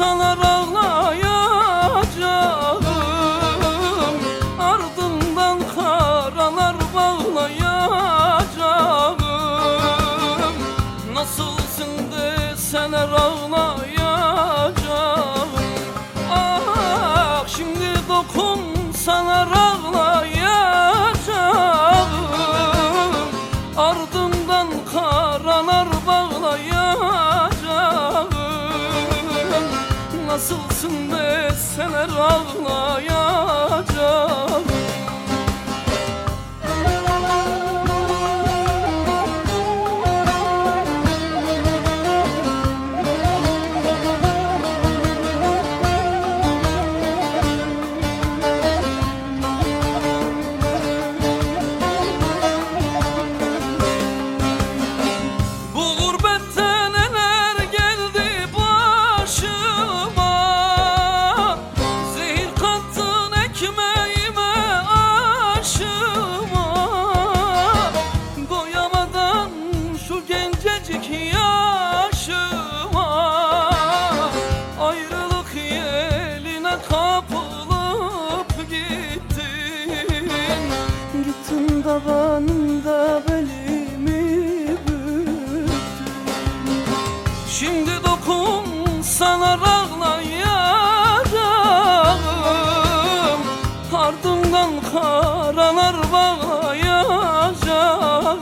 dokunsalar ağlayacağım, ardından karalar bağlayacağım. Nasılsın deseler ağlayacağım. Ah, şimdi dokunsalar ağlayacağım, ardından karalar bağlayacağım. Nasılsın deseler ağlayacağım. Gittin davanında belimi büktün. Şimdi dokunsalar ağlayacağım, ardından karalar bağlayacağım.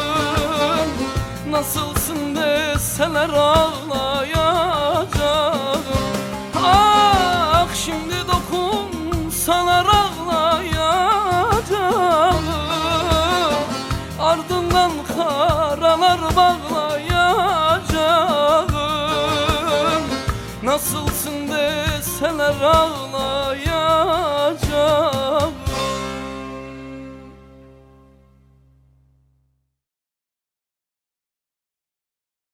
Nasılsın deseler ağlayacağım. Ah, şimdi dokunsalar ağlayacağım, ardından karalar bağlayacağım. Nasılsın deseler ağlayacağım.